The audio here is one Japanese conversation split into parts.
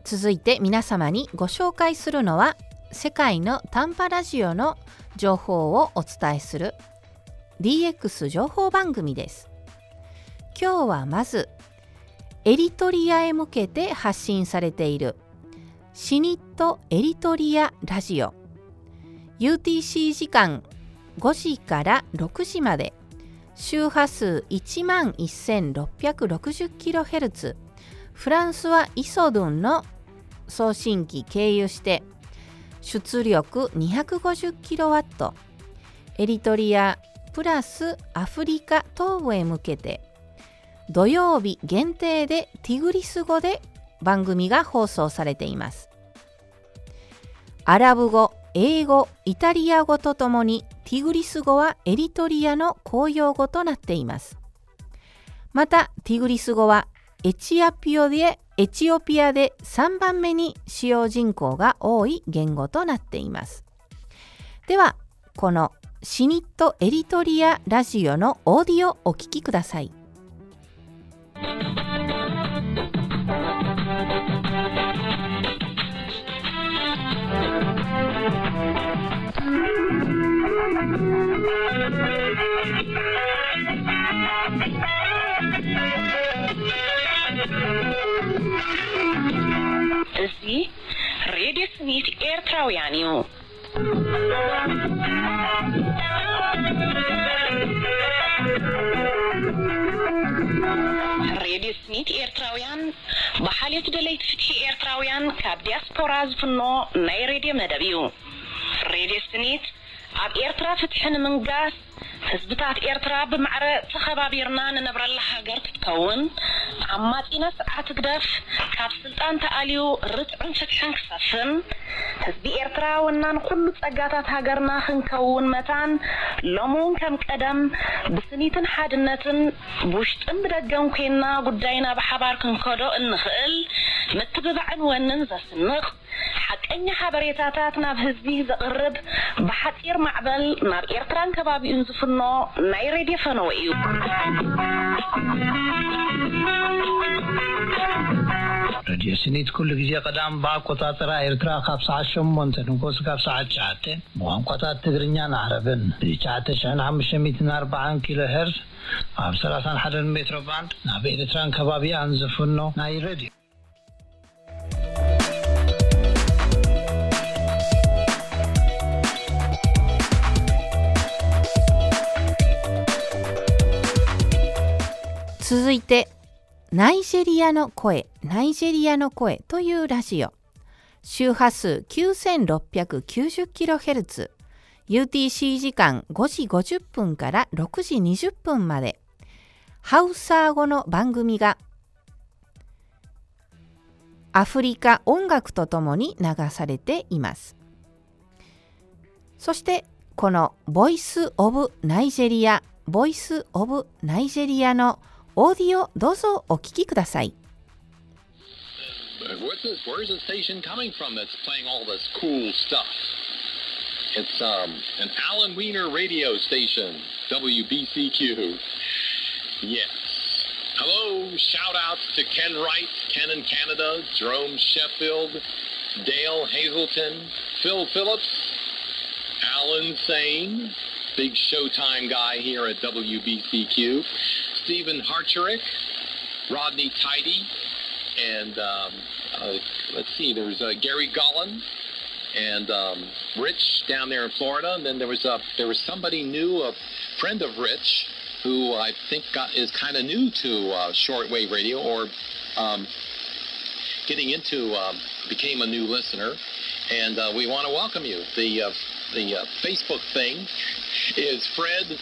続いて皆様にご紹介するのは世界の短波ラジオの情報をお伝えする DX 情報番組です。今日はまずエリトリアへ向けて発信されているシニットエリトリアラジオ UTC 時間5時から6時まで周波数 11,660kHz フランスはイソドゥンの送信機経由して出力 250kW エリトリアプラスアフリカ東部へ向けて土曜日限定でティグリス語で番組が放送されています。アラブ語、英語、イタリア語とともにティグリス語はエリトリアの公用語となっています。またティグリス語はエチオピアで3番目に使用人口が多い言語となっています。ではこのシニットエリトリアラジオのオーディオをお聞きください。 እዚ ሬድዮ ስኒት ኤርትራውያን እዩ። ሬድዮ ስኒት ኤርትራውያን ብሓልዮት ደለይቲ ፍትሒ ኤርትራውያን ካብ ዲያስፖራ ዝፍኖ ናይ ሬድዮ መደብ እዩ። ሬድዮ ስኒት ኣብ ኤርትራ ፍትሒ ንምንጋስ ህዝብታት ኤርትራ ብማዕረ ተኸባቢርና ንነብረላ ሃገር ክትከውን ዓማጺና ስርዓት ግደፍ ካብ ስልጣን ተኣልዩ ርትዕን ፍትሕን ክሰፍን ህዝቢ ኤርትራ ወናን ኩሉ ጸጋታት ሃገርና ክንከውን መታን ሎሙን ከም ቀደም ብስኒትን ሓድነትን ብውሽጥን ብደገን ኮይና ጉዳይና ብሓባር ክንከዶ እንኽእል ምትብባዕን ወንን ዘስንቕ ሓቀኛ ሓበሬታታት ናብ ህዝቢ ዘቕርብ ብሓፂር ማዕበል ናብ ኤርትራን ከባቢኡን ዝፍኖ ናይ ሬድዮ ፈነወ እዩ። ሬድዮ ስኒት ኩሉ ግዜ ቀዳም ብኣቆጻጽራ ኤርትራ ካብ ሰዓት 8 ንጎስ ካብ ሰዓት 9 ብቋንቋታት ትግርኛን ዓረብን ብ9540 ኪሎ ሄርዝ ኣብ 31 ሜትሮ ባንድ ናብ ኤርትራን ከባቢኣን ዝፍኖ ናይ ሬድዮ 続いてナイジェリアの声というラジオ周波数 9690kHz UTC 時間5時50分から6時20分までハウサー語の番組がアフリカ音楽とともに流されています。そしてこのボイスオブナイジェリアのオーディオどうぞお聞きください。 Where's the station coming from that's playing all this cool stuff? It's an Alan Wiener radio station, WBCQ. Yes. Hello, shout outs to Ken Wright, Ken in Canada, Jerome Sheffield, Dale Hazelton, Phil Phillips, Alan Sane, big Showtime guy here at WBCQ, Stephen Harcherick, Rodney Tidy, and let's see, there's Gary Gollin and Rich down there in Florida, and then there was somebody new, a friend of Rich, who I think is kind of new to shortwave radio, or getting into became a new listener, and we want to welcome you. The Facebook thing is Fred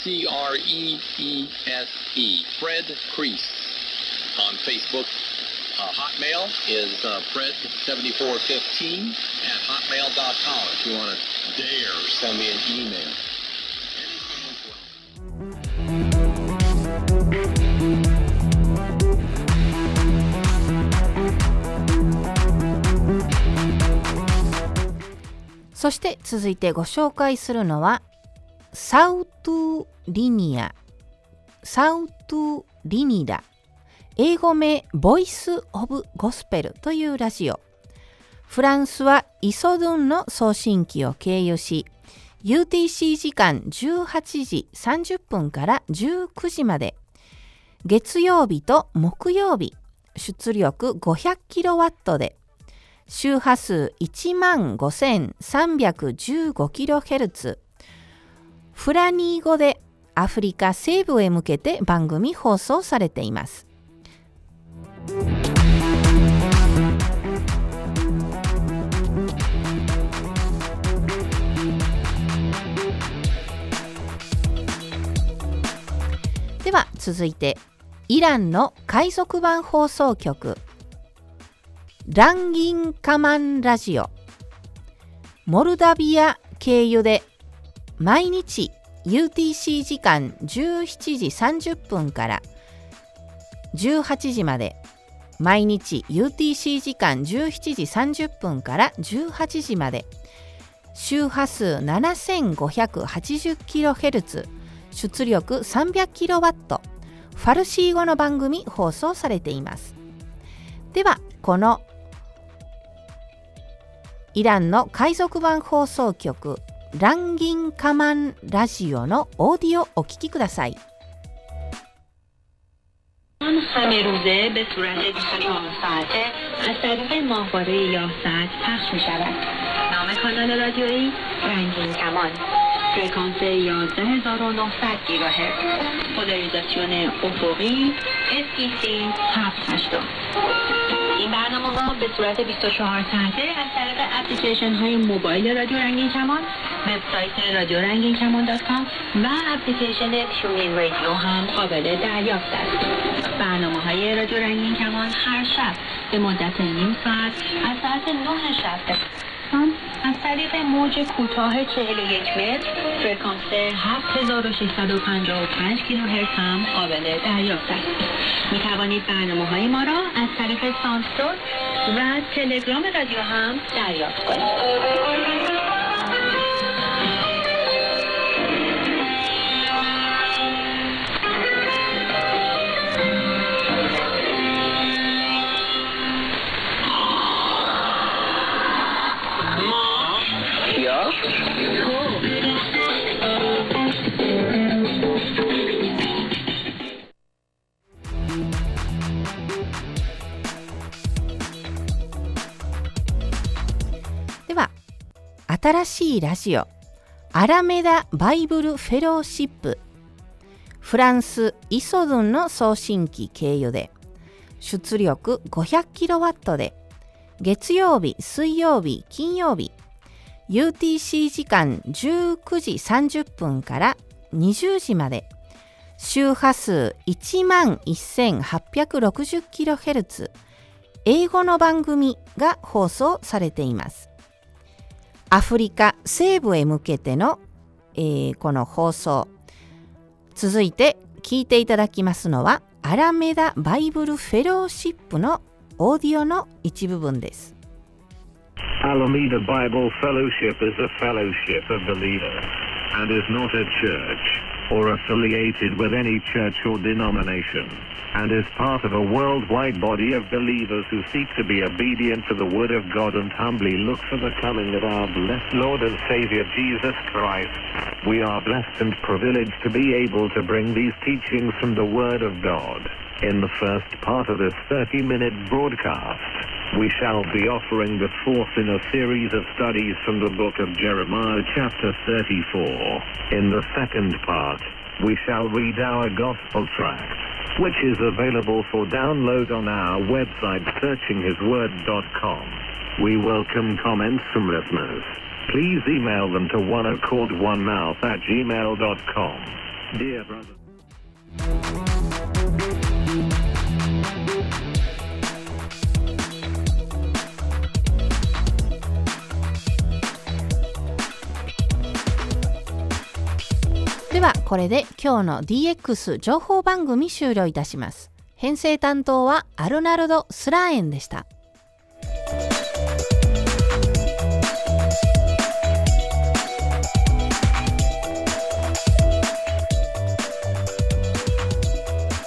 Creese, Fred Creese on Facebook. Hotmail is Fred7415 at hotmail.com if you want to dare send me an email. そして続いてご紹介するのはサウトゥリニダ英語名ボイス・オブ・ゴスペルというラジオ。フランスはイソドゥンの送信機を経由し、UTC 時間18時30分から19時まで、月曜日と木曜日、出力 500kW で、周波数 15,315kHz、フラニー語でアフリカ西部へ向けて番組放送されています。では続いて、イランの海賊版放送局ランギンカマンラジオ。モルダビア経由で毎日 UTC 時間17時30分から18時まで、毎日 UTC 時間17時30分から18時まで、周波数 7580kHz、出力 300kW、ファルシー語の番組放送されています。ではこのイランの海賊版放送局ランギンカマンラジオのオーディオお聞きください。 همه روزه به صورت 24 ساعته از طریق ماهواره 11 پخش می شود. نام کانال رادیویی رنگین کمان، فرکانس 11900 گیگاهرتز، پولاریزاسیون افقی SEC 780. این برنامه‌ها به صورت 24 ساعته از طریق اپلیکیشن های موبایل رادیو رنگین کمان، وبسایت رادیو رنگین کمان.com و اپلیکیشن تیونین رادیو هم قابل دریافت است. برنامه‌های رادیو رنگین کمان هر شب به مدت نیم ساعت از ساعت 9 شب از طریق موج کوتاه 41 متر فرکانس 7655 کیلوهرتز هم قابل دریافت است. می توانید برنامه‌های ما را از طریق ساندکلاود و تلگرام رادیو هم دریافت کنید. では新しいラジオアラメダバイブルフェローシップ、フランスイソドゥンの送信機経由で、出力 500kW で、月曜日、水曜日、金曜日、UTC 時間19時30分から20時まで、周波数 11,860kHz、英語の番組が放送されています。アフリカ西部へ向けての、この放送。続いて聞いていただきますのはアラメダバイブルフェローシップのオーディオの一部分です。 Alameda Bible Fellowship is a fellowship of believers and is not a church or affiliated with any church or denomination, and is part of a worldwide body of believers who seek to be obedient to the Word of God and humbly look for the coming of our blessed Lord and Savior Jesus Christ. We are blessed and privileged to be able to bring these teachings from the Word of God. In the first part of this 30-minute broadcast, we shall be offering the fourth in a series of studies from the book of Jeremiah chapter 34. In the second part, we shall read our gospel tract, which is available for download on our website searchinghisword.com. We welcome comments from listeners. Please email them to oneaccordonemouth@gmail.com. Dear brother. ではこれで今日の DX 情報番組終了いたします。編成担当はアルナルド・スラーエンでした。